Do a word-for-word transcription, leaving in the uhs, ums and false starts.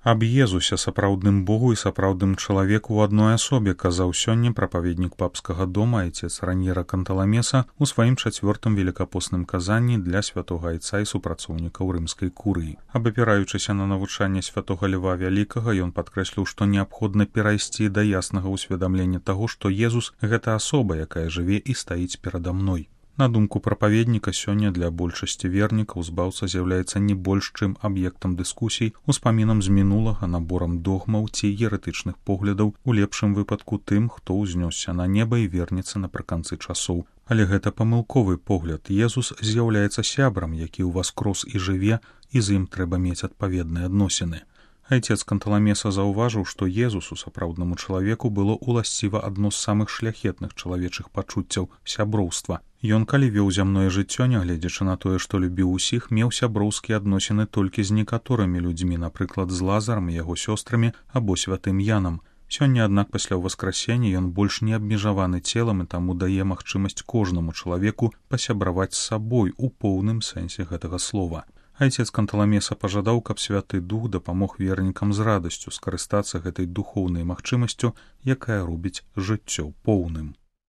Аб Езусе, сапраўдным Богу і сапраўдным чалавеку ў адной асобе, казаў сёння прапаведнік папскага дома айцец Раньера Канталамеса ў сваім чацвёртым великапостным казанні для святога айца і супрацоўнікаў рымскай курыі. Абапіраючыся на навучанне святога Льва Вялікага, ён падкрэсліў, што неабходна перайсці да яснага ўсведамлення таго, што Езус — гэта асоба, якая жыве і стаіць перада мной. На думку прапаведніка, сёння для большасці вернікаў збаўца з'яўляецца не больш чым аб'ектам дыскусій, успамінам з мінулага, наборам догмаў ці еретычных поглядаў, у лепшым выпадку тым, хто ўзнёсся на неба і вернецца напрыканцы часоў. Але гэта памылковы погляд. Езус з'яўляецца сябрам, які ўваскрос і жыве, і з ім трэба мець адпаведныя адносіны. Айцец Канталамеса заўважыў, што Езусу, сапраўднаму чалавеку, было ўласціва адно з самых шляхетных чалавечых пачуццяў — сяброўства. Ён, калі вёў зямное жыццё, нягледзячы на тое, што любіў усіх, меў сяброўскія адносіны толькі з некаторымі людзьмі, напрыклад, з Лазарам, яго сёстрамі або святым Янам. Сёння, аднак, пасля ўваскрасення ён больш не абмежаваны целам і таму дае магчымасць кожнаму чалавеку пасябраваць з сабой у поўным сэнсе гэтага слова. Айцец Канталамеса пажадаў, каб святы дух дапамог вернікам з радасцю скарыстацца гэтай духоўнай магчымасцю, якая робіць жыццё поўным.